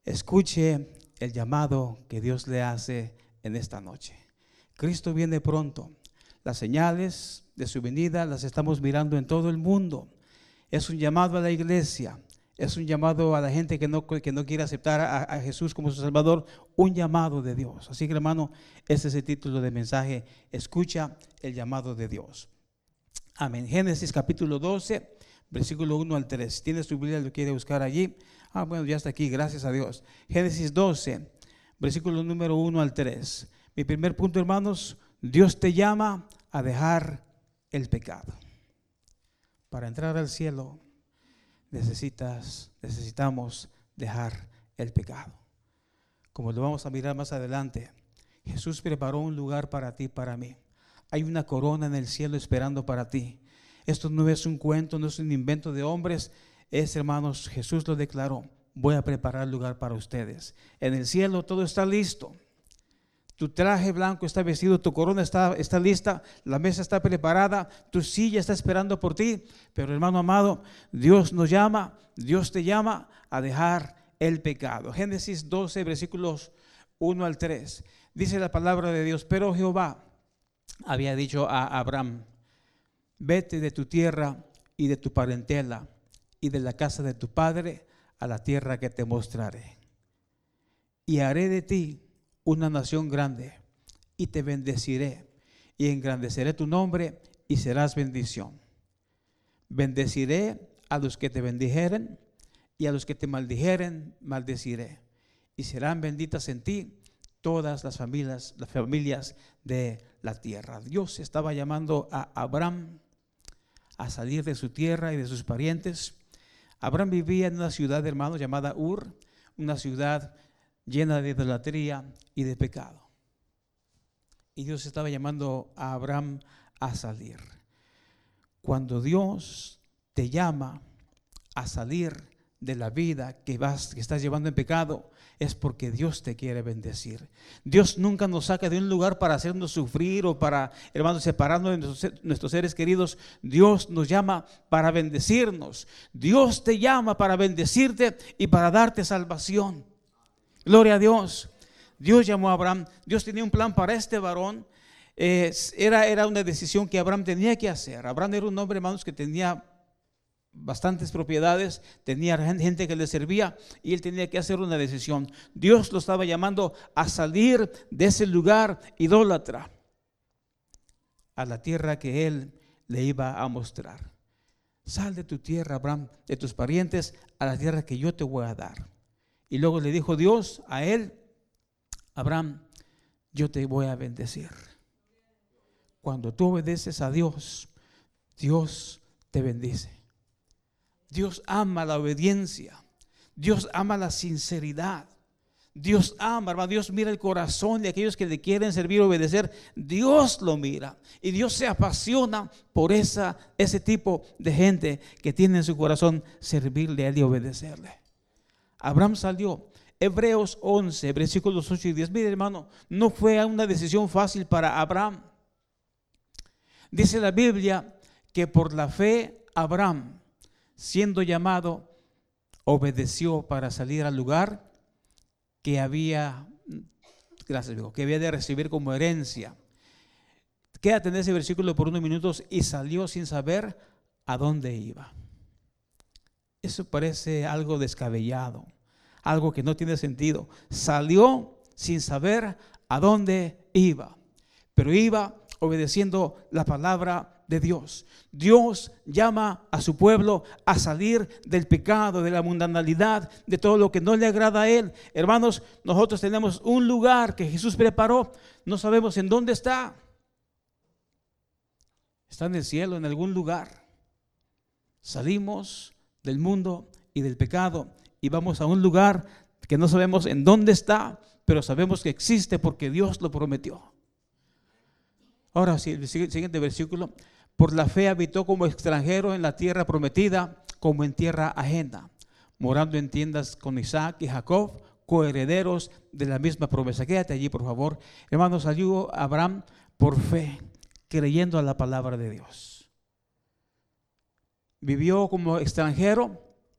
Escuche el llamado que Dios le hace en esta noche. Cristo viene pronto. Las señales de su venida las estamos mirando en todo el mundo. Es un llamado a la iglesia. Es un llamado a la gente que no quiere aceptar a Jesús como su Salvador. Un llamado de Dios. Así que, hermano, ese es el título del mensaje. Escucha el llamado de Dios. Amén. Génesis capítulo 12, versículo 1 al 3. ¿Tiene su Biblia? ¿Lo quiere buscar allí? Bueno, ya está aquí, gracias a Dios. Génesis 12, versículo número 1 al 3. Mi primer punto, hermanos: Dios te llama a dejar el pecado. Para entrar al cielo necesitamos dejar el pecado. Como lo vamos a mirar más adelante, Jesús preparó un lugar para ti, para mí. Hay una corona en el cielo esperando para ti. Esto no es un cuento, no es un invento de hombres. Es, hermanos, Jesús lo declaró: voy a preparar lugar para ustedes. En el cielo todo está listo. Tu traje blanco está vestido, tu corona está lista, la mesa está preparada, tu silla está esperando por ti. Pero, hermano amado, Dios nos llama, Dios te llama a dejar el pecado. Génesis 12, versículos 1 al 3. Dice la palabra de Dios: pero Jehová había dicho a Abraham: vete de tu tierra y de tu parentela y de la casa de tu padre a la tierra que te mostraré. Y haré de ti una nación grande, y te bendeciré, y engrandeceré tu nombre, y serás bendición. Bendeciré a los que te bendijeren, y a los que te maldijeren, maldeciré. Y serán benditas en ti todas las familias de la tierra. Dios estaba llamando a Abraham a salir de su tierra y de sus parientes. Abraham vivía en una ciudad, hermanos, llamada Ur, una ciudad llena de idolatría y de pecado. Y Dios estaba llamando a Abraham a salir. Cuando Dios te llama a salir de la vida que estás llevando en pecado, es porque Dios te quiere bendecir. Dios nunca nos saca de un lugar para hacernos sufrir o para, hermanos, separarnos de nuestros seres queridos. Dios nos llama para bendecirnos. Dios te llama para bendecirte y para darte salvación. Gloria a Dios. Dios llamó a Abraham. Dios tenía un plan para este varón. Era una decisión que Abraham tenía que hacer. Abraham era un hombre, hermanos, que tenía bastantes propiedades, tenía gente que le servía, y él tenía que hacer una decisión. Dios lo estaba llamando a salir de ese lugar idólatra a la tierra que él le iba a mostrar. Sal de tu tierra, Abraham, de tus parientes, a la tierra que yo te voy a dar. Y luego le dijo Dios a él: Abraham, yo te voy a bendecir. Cuando tú obedeces a Dios, Dios te bendice. Dios ama la obediencia. Dios ama la sinceridad. Dios ama, hermano. Dios mira el corazón de aquellos que le quieren servir y obedecer. Dios lo mira. Y Dios se apasiona por ese tipo de gente que tiene en su corazón servirle a Él y obedecerle. Abraham salió. Hebreos 11, versículos 8 y 10. Mire, hermano, no fue una decisión fácil para Abraham. Dice la Biblia que por la fe Abraham, siendo llamado, obedeció para salir al lugar que había de recibir como herencia. Quédate en ese versículo por unos minutos. Y salió sin saber a dónde iba. Eso parece algo descabellado, algo que no tiene sentido. Salió sin saber a dónde iba, pero iba obedeciendo la palabra de Dios. Dios llama a su pueblo a salir del pecado, de la mundanalidad, de todo lo que no le agrada a Él. Hermanos, nosotros tenemos un lugar que Jesús preparó. No sabemos en dónde está. Está en el cielo, en algún lugar. Salimos del mundo y del pecado y vamos a un lugar que no sabemos en dónde está, pero sabemos que existe porque Dios lo prometió. Ahora sí, el siguiente versículo: por la fe habitó como extranjero en la tierra prometida, como en tierra ajena, morando en tiendas con Isaac y Jacob, coherederos de la misma promesa. Quédate allí, por favor. Hermanos, salió Abraham por fe, creyendo a la palabra de Dios. Vivió como extranjero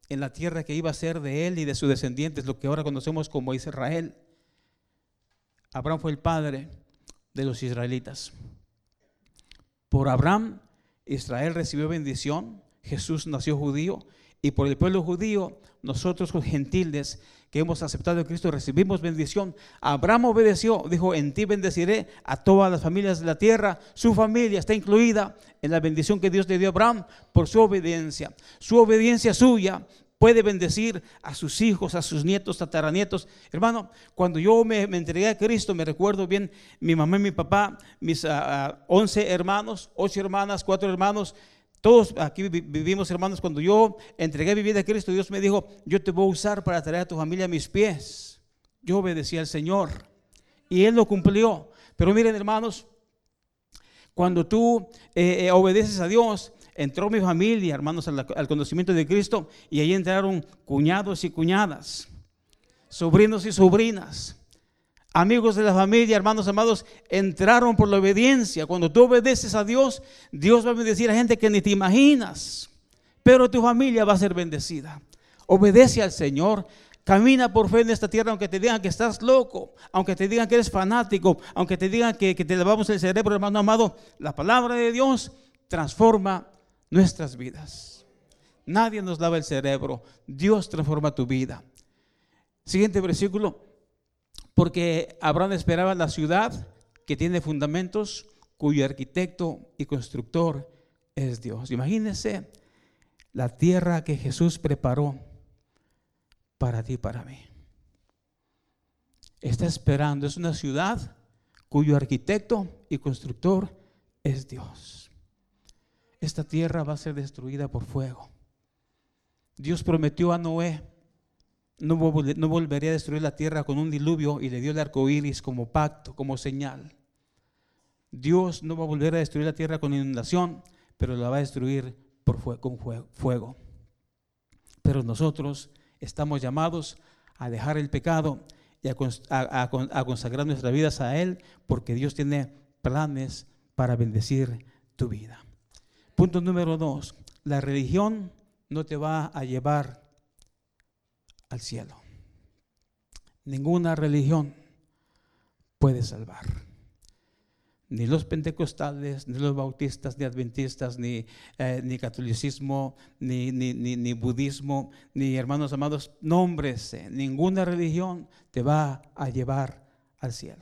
en la tierra que iba a ser de él y de sus descendientes, lo que ahora conocemos como Israel. Abraham fue el padre de los israelitas. Por Abraham, Israel recibió bendición, Jesús nació judío, y por el pueblo judío, nosotros los gentiles que hemos aceptado a Cristo recibimos bendición. Abraham obedeció, dijo: en ti bendeciré a todas las familias de la tierra. Su familia está incluida en la bendición que Dios le dio a Abraham por su obediencia. Su obediencia suya puede bendecir a sus hijos, a sus nietos, tataranietos. Hermano, cuando yo me entregué a Cristo, me recuerdo bien, mi mamá y mi papá, mis 11 hermanos, 8 hermanas, 4 hermanos, todos aquí vivimos, hermanos. Cuando yo entregué mi vida a Cristo, Dios me dijo: yo te voy a usar para traer a tu familia a mis pies. Yo obedecí al Señor y Él lo cumplió. Pero miren, hermanos, cuando tú obedeces a Dios, entró mi familia, hermanos, al conocimiento de Cristo, y ahí entraron cuñados y cuñadas, sobrinos y sobrinas, amigos de la familia, hermanos amados, entraron por la obediencia. Cuando tú obedeces a Dios, Dios va a bendecir a gente que ni te imaginas, pero tu familia va a ser bendecida. Obedece al Señor, camina por fe en esta tierra, aunque te digan que estás loco, aunque te digan que eres fanático, aunque te digan que te lavamos el cerebro, hermano amado. La palabra de Dios transforma nuestras vidas. Nadie nos lava el cerebro, Dios transforma tu vida. Siguiente versículo. Porque Abraham esperaba la ciudad que tiene fundamentos, cuyo arquitecto y constructor es Dios. Imagínense la tierra que Jesús preparó para ti y para mí. Está esperando, es una ciudad cuyo arquitecto y constructor es Dios. Esta tierra va a ser destruida por fuego. Dios prometió a Noé: no volvería a destruir la tierra con un diluvio, y le dio el arco iris como pacto, como señal. Dios no va a volver a destruir la tierra con inundación, pero la va a destruir con fuego. Pero nosotros estamos llamados a dejar el pecado y a consagrar nuestras vidas a Él, porque Dios tiene planes para bendecir tu vida. Punto número 2. La religión no te va a llevar al cielo. Ninguna religión puede salvar. Ni los pentecostales, ni los bautistas, ni adventistas, ni catolicismo, ni budismo, ni, hermanos amados, nómbrese. Ninguna religión te va a llevar al cielo.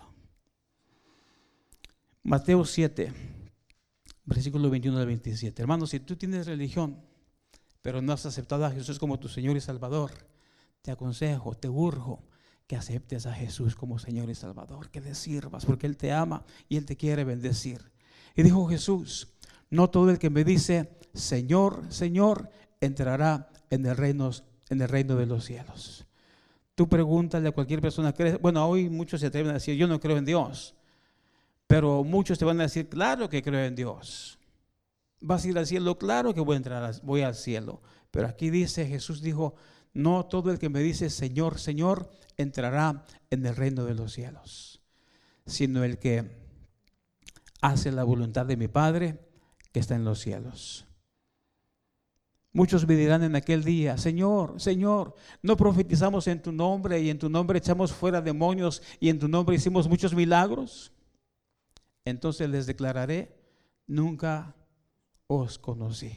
Mateo 7, versículo 21 al 27. Hermanos, si tú tienes religión, pero no has aceptado a Jesús como tu Señor y Salvador, te aconsejo, te urjo que aceptes a Jesús como Señor y Salvador, que le sirvas, porque Él te ama y Él te quiere bendecir. Y dijo Jesús: no todo el que me dice Señor, Señor, entrará en el reino de los cielos. Tú pregúntale a cualquier persona, bueno, hoy muchos se atreven a decir: yo no creo en Dios, pero muchos te van a decir: claro que creo en Dios. ¿Vas a ir al cielo? Claro que voy al cielo. Pero aquí dice, Jesús dijo: no todo el que me dice Señor, Señor, entrará en el reino de los cielos, sino el que hace la voluntad de mi Padre que está en los cielos. Muchos me dirán en aquel día: Señor, Señor, no profetizamos en tu nombre, y en tu nombre echamos fuera demonios, y en tu nombre hicimos muchos milagros. Entonces les declararé: nunca os conocí.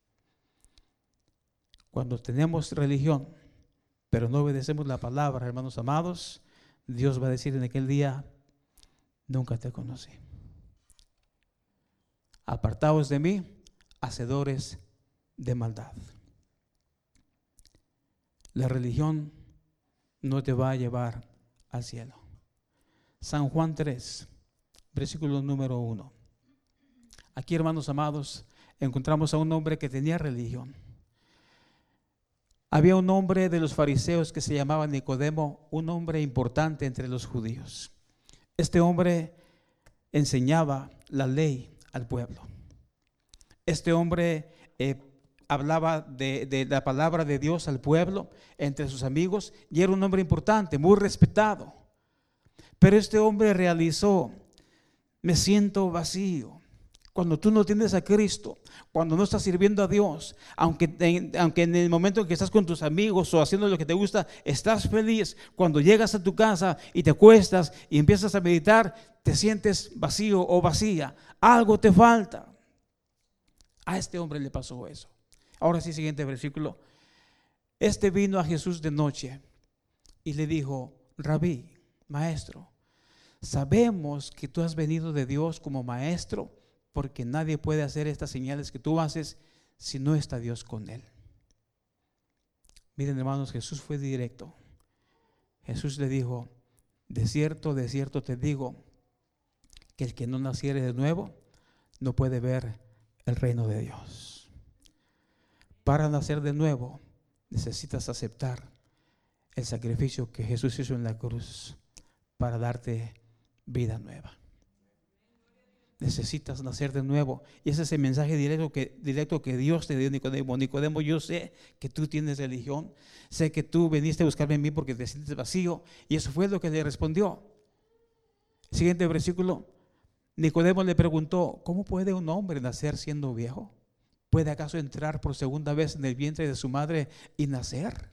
Cuando tenemos religión, pero no obedecemos la palabra, hermanos amados, Dios va a decir en aquel día: nunca te conocí. Apartaos de mí, hacedores de maldad. La religión no te va a llevar al cielo. San Juan 3, versículo número 1. Aquí, hermanos amados, encontramos a un hombre que tenía religión. Había un hombre de los fariseos que se llamaba Nicodemo, un hombre importante entre los judíos. Este hombre enseñaba la ley al pueblo. Este hombre hablaba de la palabra de Dios al pueblo entre sus amigos, y era un hombre importante, muy respetado. Pero este hombre realizó: me siento vacío, Cuando tú no tienes a Cristo, cuando no estás sirviendo a Dios, aunque en el momento en que estás con tus amigos o haciendo lo que te gusta, estás feliz, cuando llegas a tu casa y te acuestas y empiezas a meditar, te sientes vacío o vacía, algo te falta. A este hombre le pasó eso. Ahora sí, siguiente versículo. Este vino a Jesús de noche y le dijo: Rabí, maestro, sabemos que tú has venido de Dios como maestro, porque nadie puede hacer estas señales que tú haces si no está Dios con él. Miren, hermanos, Jesús fue directo. Jesús le dijo: de cierto te digo, que el que no naciere de nuevo no puede ver el reino de Dios. Para nacer de nuevo necesitas aceptar el sacrificio que Jesús hizo en la cruz para darte vida nueva. Necesitas nacer de nuevo. Y ese es el mensaje directo que Dios te dio, Nicodemo. Nicodemo, yo sé que tú tienes religión. Sé que tú viniste a buscarme en mí porque te sientes vacío. Y eso fue lo que le respondió. Siguiente versículo. Nicodemo le preguntó: ¿cómo puede un hombre nacer siendo viejo? ¿Puede acaso entrar por segunda vez en el vientre de su madre y nacer?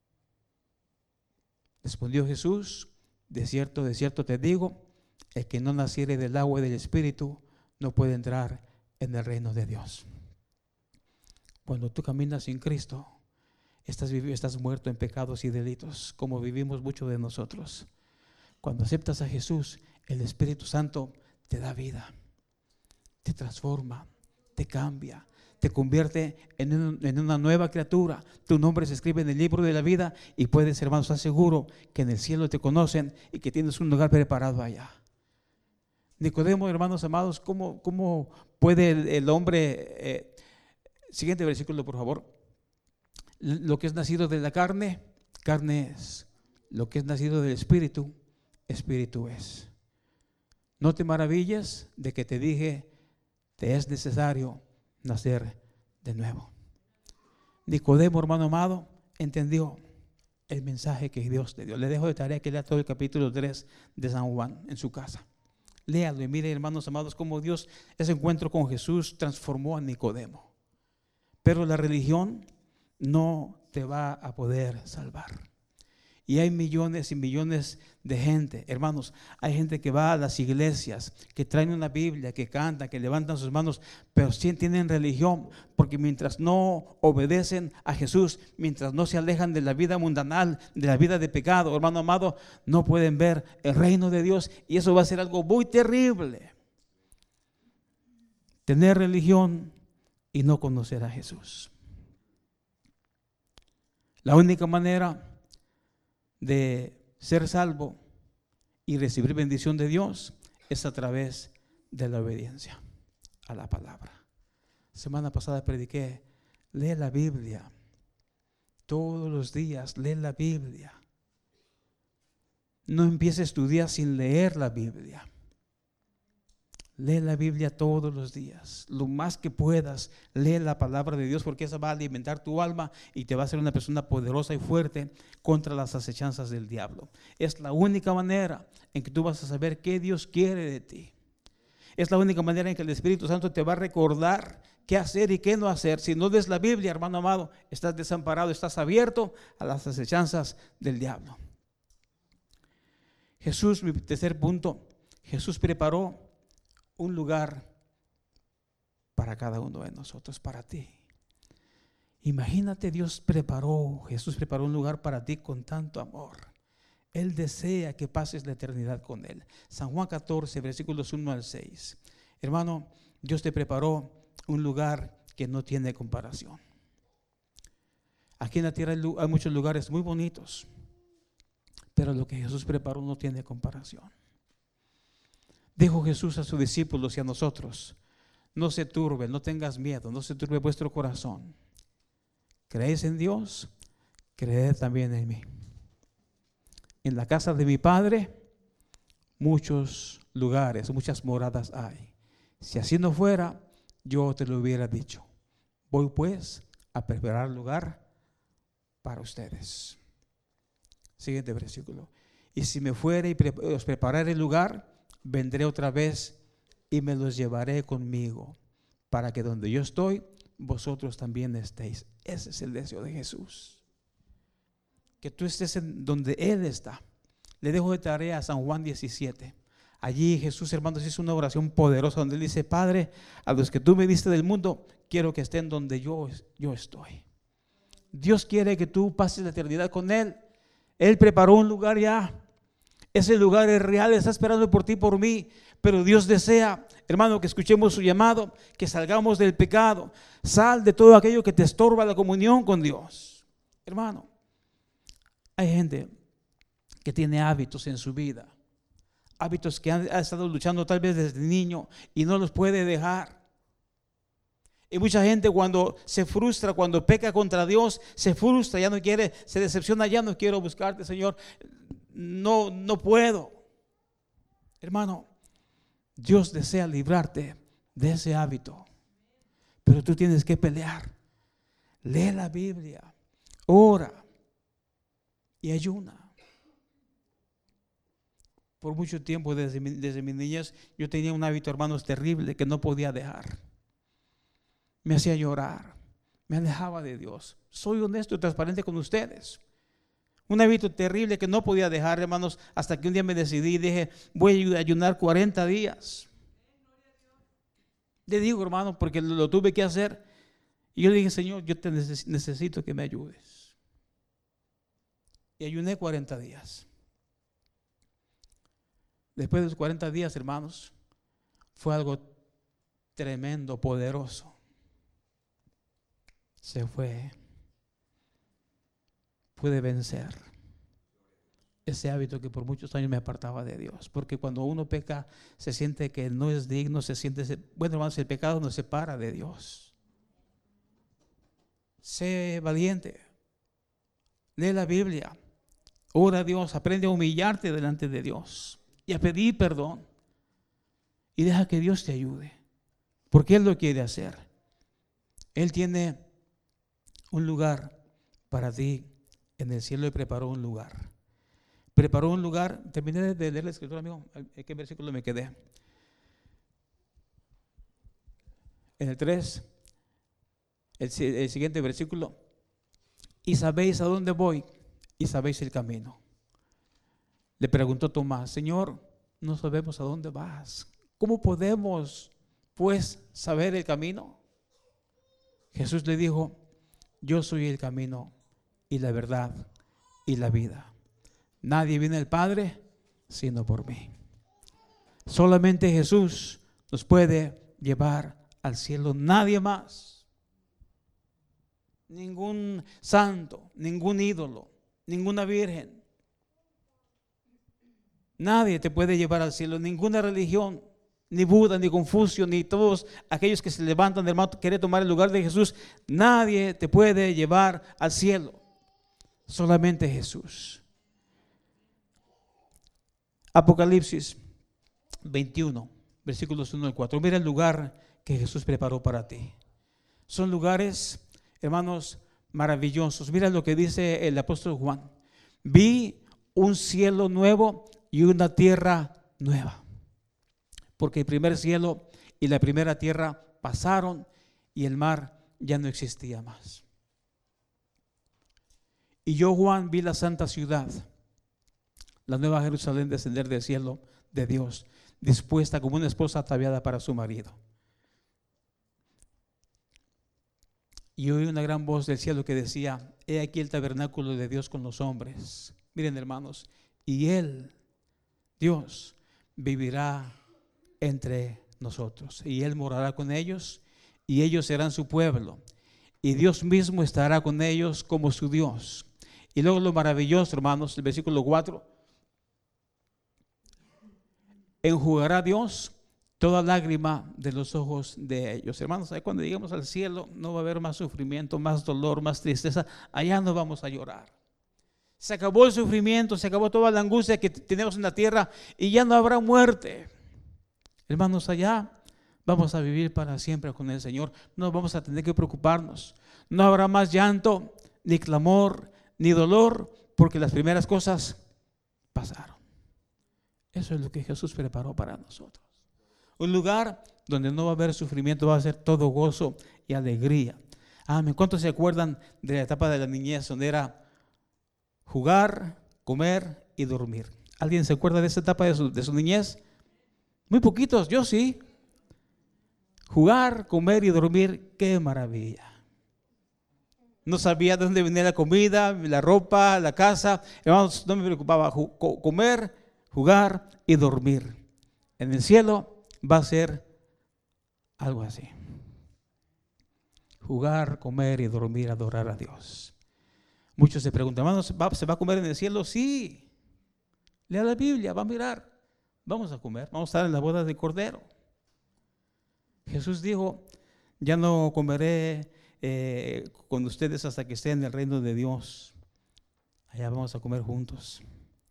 Respondió Jesús: de cierto te digo, el que no naciere del agua y del Espíritu no puede entrar en el reino de Dios. Cuando tú caminas sin Cristo, estás muerto en pecados y delitos, como vivimos muchos de nosotros. Cuando aceptas a Jesús, el Espíritu Santo te da vida, te transforma, te cambia, te convierte en una nueva criatura. Tu nombre se escribe en el libro de la vida y puedes, hermanos, estar seguro que en el cielo te conocen y que tienes un lugar preparado allá. Nicodemo, hermanos amados, ¿cómo puede el hombre, siguiente versículo por favor, lo que es nacido de la carne, carne es; lo que es nacido del Espíritu, Espíritu es. No te maravilles de que te dije, te es necesario nacer de nuevo. Nicodemo, hermano amado, entendió el mensaje que Dios te dio. Le dejo de tarea que lea todo el capítulo 3 de San Juan en su casa. Léalo y mire, hermanos amados, cómo Dios, ese encuentro con Jesús transformó a Nicodemo. Pero la religión no te va a poder salvar. Y hay millones y millones de gente, hermanos. Hay gente que va a las iglesias, que traen una Biblia, que cantan, que levantan sus manos, pero sí tienen religión, porque mientras no obedecen a Jesús, mientras no se alejan de la vida mundanal, de la vida de pecado, hermano amado, no pueden ver el reino de Dios. Y eso va a ser algo muy terrible. Tener religión y no conocer a Jesús. La única manera de ser salvo y recibir bendición de Dios es a través de la obediencia a la palabra. Semana pasada prediqué: lee la Biblia todos los días, lee la Biblia. No empieces tu día sin leer la Biblia. Lee la Biblia todos los días, lo más que puedas. Lee la palabra de Dios, porque esa va a alimentar tu alma y te va a hacer una persona poderosa y fuerte contra las acechanzas del diablo. Es la única manera en que tú vas a saber qué Dios quiere de ti. Es la única manera en que el Espíritu Santo te va a recordar qué hacer y qué no hacer. Si no lees la Biblia, hermano amado, estás desamparado, estás abierto a las acechanzas del diablo. Jesús, mi tercer punto, Jesús preparó un lugar para cada uno de nosotros, para ti. Imagínate, Jesús preparó un lugar para ti con tanto amor. Él desea que pases la eternidad con Él. San Juan 14, versículos 1 al 6. Hermano, Dios te preparó un lugar que no tiene comparación. Aquí en la tierra hay muchos lugares muy bonitos, pero lo que Jesús preparó no tiene comparación. Dijo Jesús a sus discípulos y a nosotros: no se turbe, no tengas miedo, no se turbe vuestro corazón. ¿Creéis en Dios? Creed también en mí. En la casa de mi Padre muchos lugares, muchas moradas hay. Si así no fuera, yo te lo hubiera dicho. Voy pues a preparar lugar para ustedes. Siguiente versículo. Y si me fuere y os prepararé el lugar, vendré otra vez y me los llevaré conmigo, para que donde yo estoy, vosotros también estéis. Ese es el deseo de Jesús, que tú estés en donde Él está. Le dejo de tarea a San Juan 17. Allí Jesús, hermanos, hizo una oración poderosa donde Él dice: Padre, a los que tú me diste del mundo, quiero que estén donde yo estoy. Dios quiere que tú pases la eternidad con Él. Él preparó un lugar ya. Ese lugar es real, está esperando por ti, por mí. Pero Dios desea, hermano, que escuchemos su llamado, que salgamos del pecado. Sal de todo aquello que te estorba la comunión con Dios. Hermano, hay gente que tiene hábitos en su vida, hábitos que ha estado luchando tal vez desde niño y no los puede dejar. Y mucha gente cuando se frustra, cuando peca contra Dios, se frustra, ya no quiere, se decepciona, ya no quiero buscarte, Señor, no puedo. Hermano, Dios desea librarte de ese hábito, pero tú tienes que pelear. Lee la Biblia, ora y ayuna. Por mucho tiempo, desde mi niñez, yo tenía un hábito, hermanos, terrible que no podía dejar. Me hacía llorar, me alejaba de Dios. Soy honesto y transparente con ustedes. Un hábito terrible que no podía dejar, hermanos, hasta que un día me decidí y dije: voy a ayunar 40 días. Le digo, hermano, porque lo tuve que hacer. Y yo le dije: Señor, yo te necesito que me ayudes. Y ayuné 40 días. Después de los 40 días, hermanos, fue algo tremendo, poderoso. Se fue. Pude vencer ese hábito que por muchos años me apartaba de Dios. Porque cuando uno peca, se siente que no es digno, se siente, bueno, hermanos, el pecado nos separa de Dios. Sé valiente. Lee la Biblia. Ora a Dios. Aprende a humillarte delante de Dios y a pedir perdón. Y deja que Dios te ayude, porque Él lo quiere hacer. Él tiene un lugar para ti en el cielo y preparó un lugar. Preparó un lugar. Terminé de leer la escritura, amigo. ¿En qué versículo me quedé? En el 3, el siguiente versículo. Y sabéis a dónde voy y sabéis el camino. Le preguntó Tomás: Señor, no sabemos a dónde vas. ¿Cómo podemos, pues, saber el camino? Jesús le dijo: yo soy el camino y la verdad y la vida. Nadie viene al Padre sino por mí. Solamente Jesús nos puede llevar al cielo, nadie más. Ningún santo, ningún ídolo, ninguna virgen. Nadie te puede llevar al cielo, ninguna religión, ni Buda, ni Confucio, ni todos aquellos que se levantan, hermano, quieren tomar el lugar de Jesús. Nadie te puede llevar al cielo, solamente Jesús. Apocalipsis 21, versículos 1 al 4. Mira el lugar que Jesús preparó para ti. Son lugares, hermanos, maravillosos. Mira lo que dice el apóstol Juan: vi un cielo nuevo y una tierra nueva, porque el primer cielo y la primera tierra pasaron y el mar ya no existía más. Y yo, Juan, vi la santa ciudad, la nueva Jerusalén, descender del cielo de Dios, dispuesta como una esposa ataviada para su marido. Y oí una gran voz del cielo que decía: he aquí el tabernáculo de Dios con los hombres. Miren, hermanos, y Él, Dios, vivirá entre nosotros, y Él morará con ellos, y ellos serán su pueblo, y Dios mismo estará con ellos como su Dios. Y luego lo maravilloso, hermanos, el versículo 4: enjugará Dios toda lágrima de los ojos de ellos. Hermanos, cuando lleguemos al cielo no va a haber más sufrimiento, más dolor, más tristeza. Allá no vamos a llorar. Se acabó el sufrimiento, se acabó toda la angustia que tenemos en la tierra y ya no habrá muerte. Hermanos, allá vamos a vivir para siempre con el Señor. No vamos a tener que preocuparnos. No habrá más llanto, ni clamor, ni dolor, porque las primeras cosas pasaron. Eso es lo que Jesús preparó para nosotros. Un lugar donde no va a haber sufrimiento, va a ser todo gozo y alegría. Amén. ¿Cuántos se acuerdan de la etapa de la niñez donde era jugar, comer y dormir? ¿Alguien se acuerda de esa etapa de su niñez? Muy poquitos, yo sí. Jugar, comer y dormir, qué maravilla. No sabía de dónde venía la comida, la ropa, la casa. Hermanos, no me preocupaba. Comer, jugar y dormir. En el cielo va a ser algo así. Jugar, comer y dormir, adorar a Dios. Muchos se preguntan, hermanos, ¿se va a comer en el cielo? Sí. Lea la Biblia, va a mirar. Vamos a comer, vamos a estar en la boda de Cordero. Jesús dijo, ya no comeré con ustedes hasta que esté en el reino de Dios. Allá vamos a comer juntos.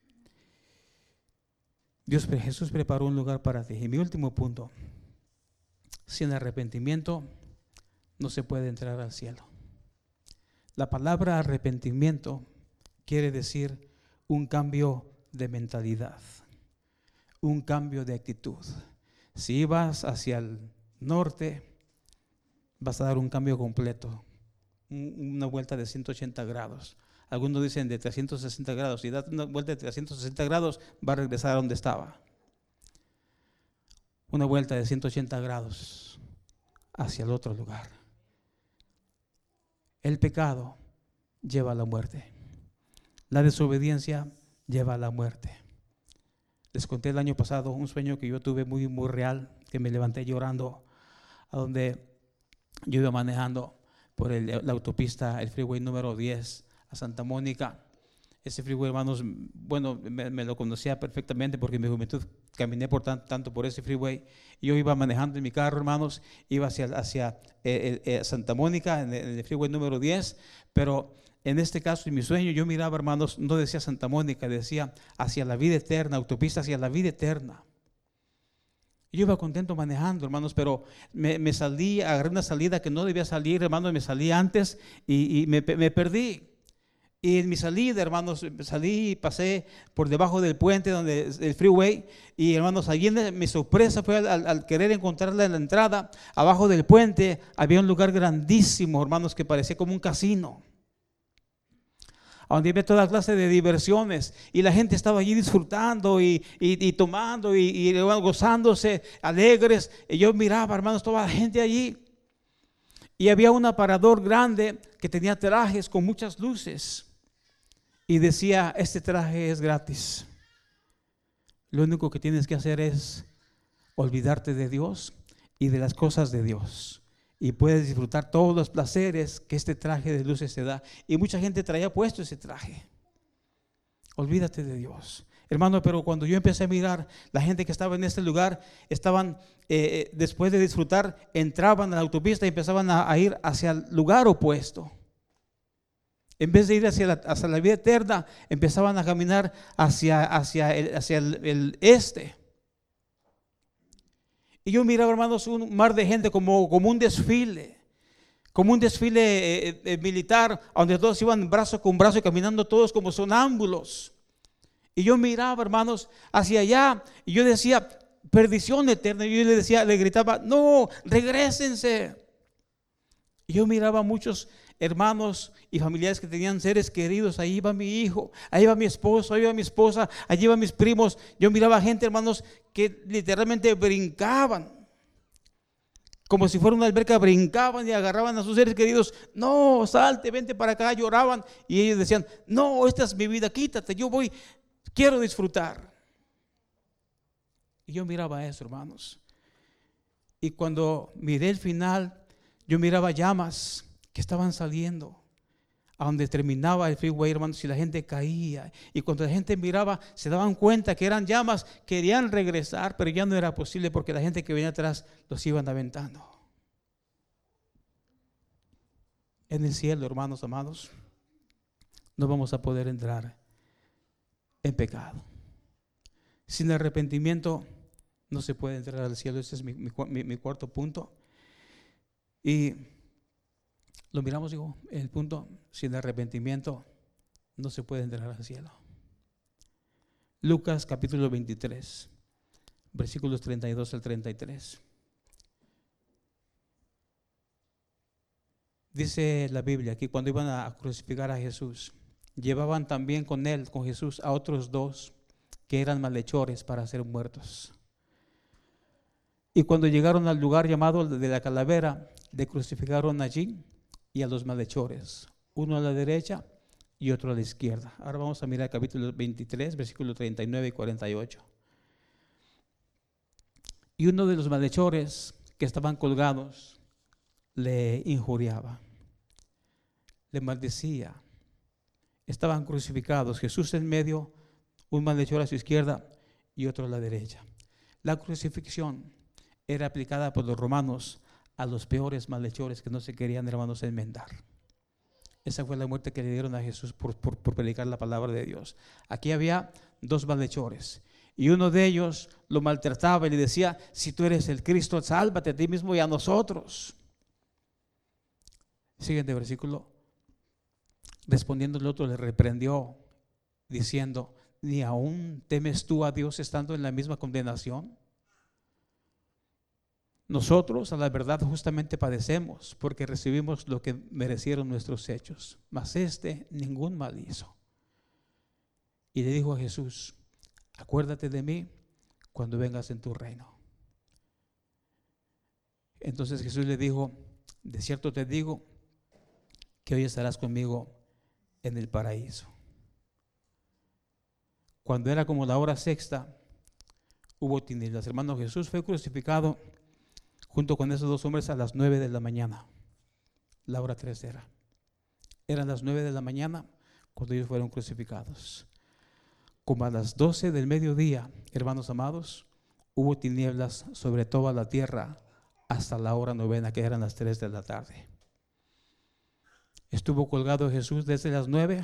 Jesús preparó un lugar para ti. Y mi último punto, sin arrepentimiento no se puede entrar al cielo. La palabra arrepentimiento quiere decir un cambio de mentalidad, un cambio de actitud. Si vas hacia el norte, vas a dar un cambio completo, una vuelta de 180 grados. Algunos dicen de 360 grados. Si das una vuelta de 360 grados, va a regresar a donde estaba. Una vuelta de 180 grados hacia el otro lugar. El pecado lleva a la muerte. La desobediencia lleva a la muerte. Les conté el año pasado un sueño que yo tuve muy, muy real, que me levanté llorando, a donde yo iba manejando por la autopista, el freeway número 10 a Santa Mónica. Ese freeway, hermanos, bueno, me lo conocía perfectamente porque en mi juventud caminé tanto por ese freeway. Yo iba manejando en mi carro, hermanos, iba hacia Santa Mónica, en el freeway número 10, pero en este caso, en mi sueño, yo miraba, hermanos, no decía Santa Mónica, decía hacia la vida eterna, autopista hacia la vida eterna. Yo iba contento manejando, hermanos, pero me salí, agarré una salida que no debía salir, hermanos, me salí antes y me perdí. Y en mi salida, hermanos, salí y pasé por debajo del puente, donde el freeway, y hermanos, allí mi sorpresa fue al querer encontrarla en la entrada, abajo del puente había un lugar grandísimo, hermanos, que parecía como un casino, donde había toda clase de diversiones, y la gente estaba allí disfrutando y tomando y gozándose, alegres. Y yo miraba, hermanos, toda la gente allí, y había un aparador grande que tenía trajes con muchas luces. Y decía, este traje es gratis. Lo único que tienes que hacer es olvidarte de Dios y de las cosas de Dios. Y puedes disfrutar todos los placeres que este traje de luces te da. Y mucha gente traía puesto ese traje. Olvídate de Dios. Hermano, pero cuando yo empecé a mirar, la gente que estaba en este lugar, estaban, después de disfrutar, entraban a la autopista y empezaban a ir hacia el lugar opuesto. En vez de ir hacia la vida eterna, empezaban a caminar hacia el este. Y yo miraba, hermanos, un mar de gente como un desfile militar, donde todos iban brazo con brazo y caminando todos como sonámbulos. Y yo miraba, hermanos, hacia allá, y yo decía, perdición eterna. Y yo le gritaba, no, regrésense. Y yo miraba a muchos hermanos y familiares que tenían seres queridos. Ahí iba mi hijo, ahí iba mi esposo, ahí iba mi esposa, allí iban mis primos. Yo miraba gente, hermanos, que literalmente brincaban, como si fuera una alberca, brincaban y agarraban a sus seres queridos. No, salte, vente para acá, lloraban. Y ellos decían, no, esta es mi vida, quítate, yo voy, quiero disfrutar. Y yo miraba eso, hermanos. Y cuando miré el final, yo miraba llamas que estaban saliendo a donde terminaba el freeway, hermanos, y la gente caía. Y cuando la gente miraba, se daban cuenta que eran llamas, querían regresar, pero ya no era posible porque la gente que venía atrás los iban aventando. En el cielo, hermanos amados, no vamos a poder entrar en pecado. Sin arrepentimiento no se puede entrar al cielo. Ese es mi cuarto punto. Y lo miramos, digo, el punto, sin arrepentimiento no se puede entrar al cielo. Lucas capítulo 23, versículos 32 al 33. Dice la Biblia que cuando iban a crucificar a Jesús, llevaban también con él, con Jesús, a otros dos que eran malhechores para ser muertos. Y cuando llegaron al lugar llamado de la calavera, le crucificaron allí y a los malhechores, uno a la derecha y otro a la izquierda. Ahora vamos a mirar el capítulo 23, versículos 39 y 48. Y uno de los malhechores que estaban colgados le injuriaba, le maldecía. Estaban crucificados, Jesús en medio, un malhechor a su izquierda y otro a la derecha. La crucifixión era aplicada por los romanos a los peores malhechores que no se querían, hermanos, enmendar. Esa fue la muerte que le dieron a Jesús por predicar la palabra de Dios. Aquí había dos malhechores y uno de ellos lo maltrataba y le decía: si tú eres el Cristo, sálvate a ti mismo y a nosotros. Siguiente versículo. Respondiendo el otro le reprendió diciendo: ¿ni aún temes tú a Dios estando en la misma condenación? Nosotros a la verdad justamente padecemos porque recibimos lo que merecieron nuestros hechos, mas este ningún mal hizo. Y le dijo a Jesús: acuérdate de mí cuando vengas en tu reino. Entonces Jesús le dijo: de cierto te digo que hoy estarás conmigo en el paraíso. Cuando era como la hora sexta, hubo tinieblas. Hermano, Jesús fue crucificado junto con esos dos hombres a las 9 de la mañana. La hora 3 era. Eran las 9 de la mañana cuando ellos fueron crucificados. Como a las 12 del mediodía, hermanos amados, hubo tinieblas sobre toda la tierra hasta la hora 9, que eran las 3 de la tarde. Estuvo colgado Jesús desde las 9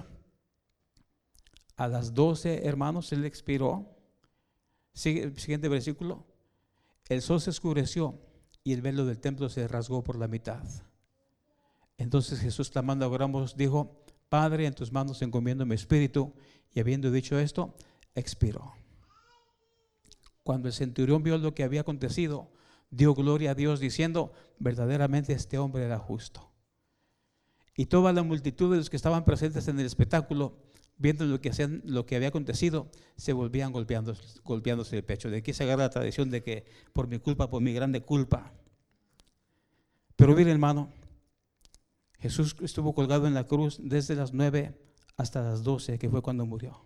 a las 12, hermanos, él expiró. Siguiente versículo. El sol se oscureció y el velo del templo se rasgó por la mitad. Entonces Jesús, clamando a gran voz, dijo: Padre, en tus manos encomiendo mi espíritu. Y habiendo dicho esto, expiró. Cuando el centurión vio lo que había acontecido, dio gloria a Dios diciendo: verdaderamente este hombre era justo. Y toda la multitud de los que estaban presentes en el espectáculo, viendo lo que había acontecido, se volvían golpeándose el pecho. De aquí se agarra la tradición de que por mi culpa, por mi grande culpa. Pero mire, hermano, Jesús estuvo colgado en la cruz desde las 9 hasta las 12, que fue cuando murió.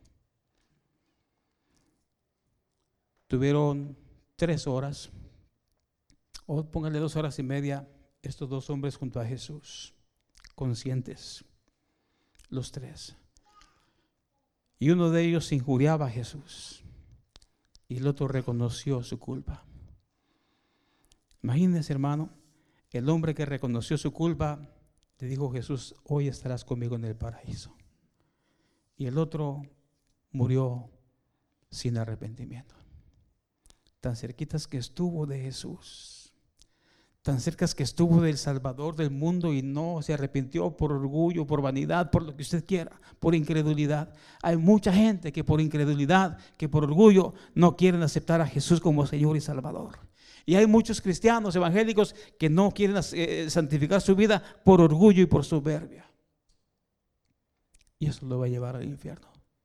Tuvieron 3 horas, o póngale 2 horas y media, estos dos hombres junto a Jesús, conscientes, los tres. Y uno de ellos injuriaba a Jesús y el otro reconoció su culpa. Imagínense, hermano, el hombre que reconoció su culpa le dijo a Jesús: hoy estarás conmigo en el paraíso. Y el otro murió sin arrepentimiento. Tan cerquitas que estuvo de Jesús, tan cerca que estuvo del Salvador del mundo y no se arrepintió por orgullo, por vanidad, por lo que usted quiera, por incredulidad. Hay mucha gente que por incredulidad, que por orgullo no quieren aceptar a Jesús como Señor y Salvador. Y hay muchos cristianos evangélicos que no quieren santificar su vida por orgullo y por soberbia. Y eso lo va a llevar al infierno.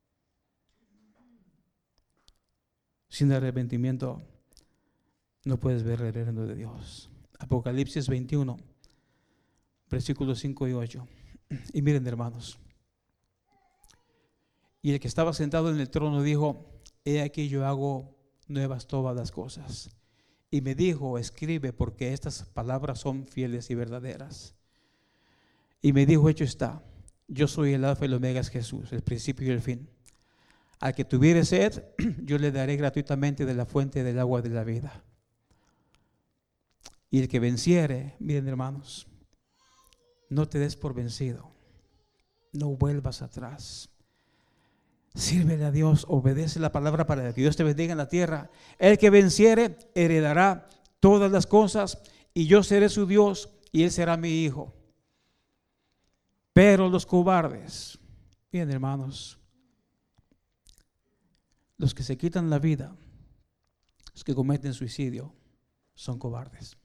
Sin arrepentimiento no puedes ver el reino de Dios. Apocalipsis 21, versículos 5 y 8. Y miren, hermanos, y el que estaba sentado en el trono dijo: he aquí yo hago nuevas todas las cosas. Y me dijo: escribe, porque estas palabras son fieles y verdaderas. Y me dijo: hecho está, yo soy el alfa y el omega, es Jesús, el principio y el fin. Al que tuviere sed, yo le daré gratuitamente de la fuente del agua de la vida. Y el que venciere, miren, hermanos, no te des por vencido, no vuelvas atrás. Sírvele a Dios, obedece la palabra para que Dios te bendiga en la tierra. El que venciere heredará todas las cosas, y yo seré su Dios y él será mi hijo. Pero los cobardes, miren, hermanos, los que se quitan la vida Los que cometen suicidio son cobardes.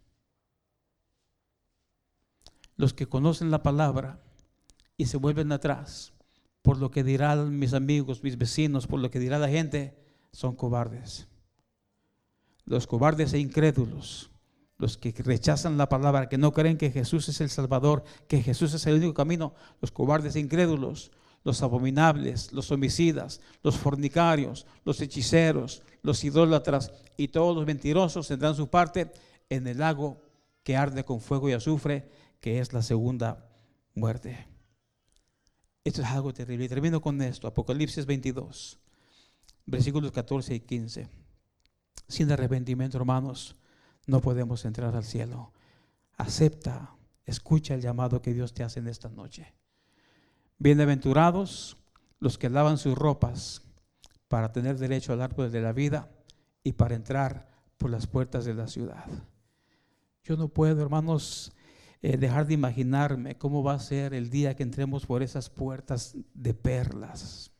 Los que conocen la palabra y se vuelven atrás por lo que dirán mis amigos, mis vecinos, por lo que dirá la gente, son cobardes. Los cobardes e incrédulos, los que rechazan la palabra, que no creen que Jesús es el Salvador, que Jesús es el único camino, los cobardes e incrédulos, los abominables, los homicidas, los fornicarios, los hechiceros, los idólatras y todos los mentirosos tendrán su parte en el lago que arde con fuego y azufre, que es la segunda muerte. Esto es algo terrible. Y termino con esto, Apocalipsis 22, versículos 14 y 15. Sin arrepentimiento, hermanos, no podemos entrar al cielo. Acepta, escucha el llamado que Dios te hace en esta noche. Bienaventurados los que lavan sus ropas para tener derecho al árbol de la vida y para entrar por las puertas de la ciudad. Yo no puedo, hermanos, dejar de imaginarme cómo va a ser el día que entremos por esas puertas de perlas.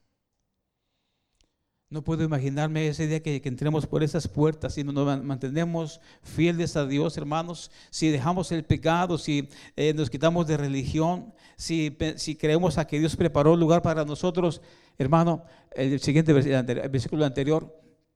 No puedo imaginarme ese día que entremos por esas puertas, si nos mantenemos fieles a Dios, hermanos, si dejamos el pecado, si nos quitamos de religión, si creemos a que Dios preparó un lugar para nosotros. Hermano, el siguiente versículo anterior: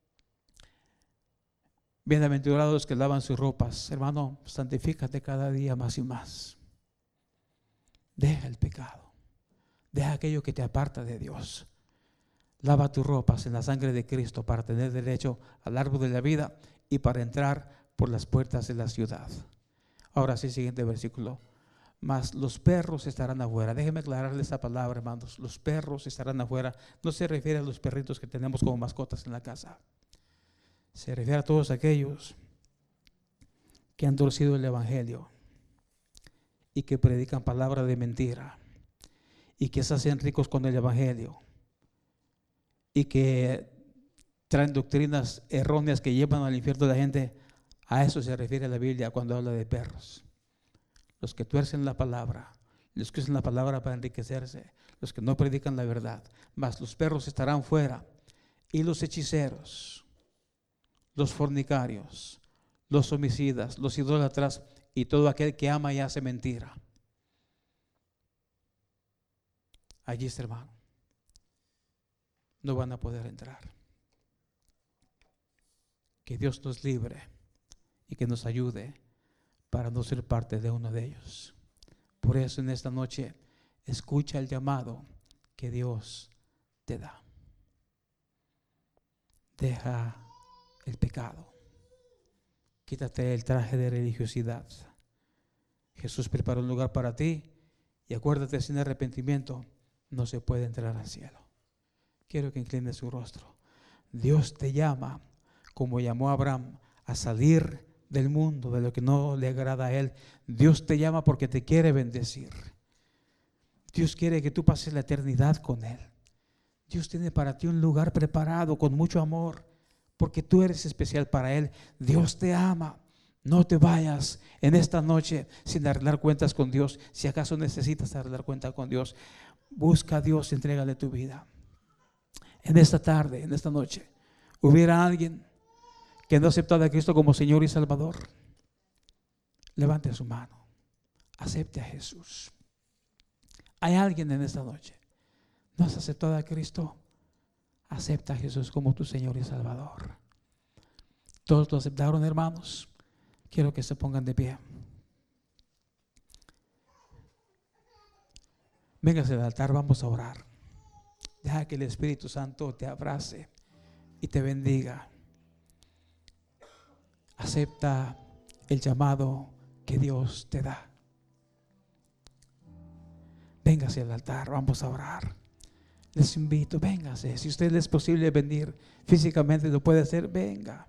bienaventurados los que lavan sus ropas. Hermano, santifícate cada día más y más. Deja el pecado, deja aquello que te aparta de Dios. Lava tus ropas en la sangre de Cristo para tener derecho al árbol de la vida y para entrar por las puertas de la ciudad. Ahora sí, siguiente versículo: mas los perros estarán afuera. Déjenme aclararle esa palabra, hermanos. Los perros estarán afuera. No se refiere a los perritos que tenemos como mascotas en la casa. Se refiere a todos aquellos que han torcido el evangelio y que predican palabra de mentira y que se hacen ricos con el evangelio y que traen doctrinas erróneas que llevan al infierno a la gente. A eso se refiere la Biblia cuando habla de perros. Los que tuercen la palabra, los que usan la palabra para enriquecerse, los que no predican la verdad. Mas los perros estarán fuera, y los hechiceros, los fornicarios, los homicidas, los idólatras y todo aquel que ama y hace mentira. Allí está, hermano. No van a poder entrar. Que Dios nos libre y que nos ayude para no ser parte de uno de ellos. Por eso en esta noche escucha el llamado que Dios te da. Deja el pecado. Quítate el traje de religiosidad. Jesús preparó un lugar para ti y acuérdate, sin arrepentimiento no se puede entrar al cielo. Quiero que incline su rostro. Dios te llama, como llamó a Abraham, a salir del mundo, de lo que no le agrada a Él. Dios te llama porque te quiere bendecir. Dios quiere que tú pases la eternidad con Él. Dios tiene para ti un lugar preparado con mucho amor, porque tú eres especial para Él. Dios te ama. No te vayas en esta noche sin arreglar cuentas con Dios. Si acaso necesitas arreglar cuentas con Dios, busca a Dios y entrégale tu vida. En esta tarde, en esta noche, hubiera alguien que no ha aceptado a Cristo como Señor y Salvador. Levante su mano. Acepte a Jesús. Hay alguien en esta noche. ¿No has aceptado a Cristo? Acepta a Jesús como tu Señor y Salvador. ¿Todos lo aceptaron, hermanos? Quiero que se pongan de pie. Véngase al altar, vamos a orar. Deja que el Espíritu Santo te abrace y te bendiga. Acepta el llamado que Dios te da. Véngase al altar, vamos a orar. Les invito, véngase. Si a usted le es posible venir físicamente, lo puede hacer, venga.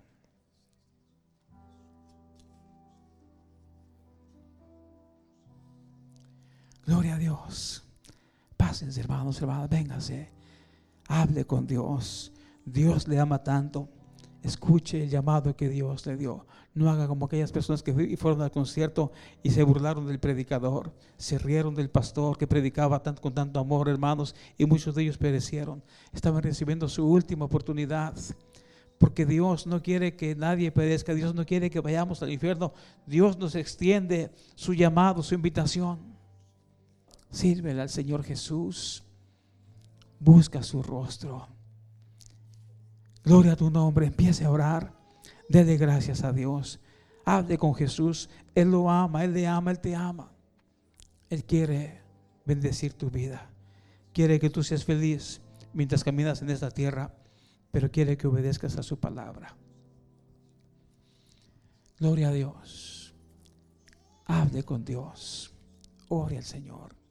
Gloria a Dios. Pásense, hermanos, hermanas, véngase. Hable con Dios. Dios le ama tanto. Escuche el llamado que Dios le dio. No haga como aquellas personas que fueron al concierto y se burlaron del predicador. Se rieron del pastor que predicaba con tanto amor, hermanos, y muchos de ellos perecieron. Estaban recibiendo su última oportunidad Porque Dios no quiere que nadie perezca. Dios no quiere que vayamos al infierno. Dios nos extiende su llamado, su invitación. Sírvele al Señor Jesús. Busca su rostro. Gloria a tu nombre. Empiece a orar. Dele gracias a Dios. Hable con Jesús. Él lo ama, Él le ama, Él te ama. Él quiere bendecir tu vida. Quiere que tú seas feliz mientras caminas en esta tierra, pero quiere que obedezcas a su palabra. Gloria a Dios. Hable con Dios. Ore al Señor.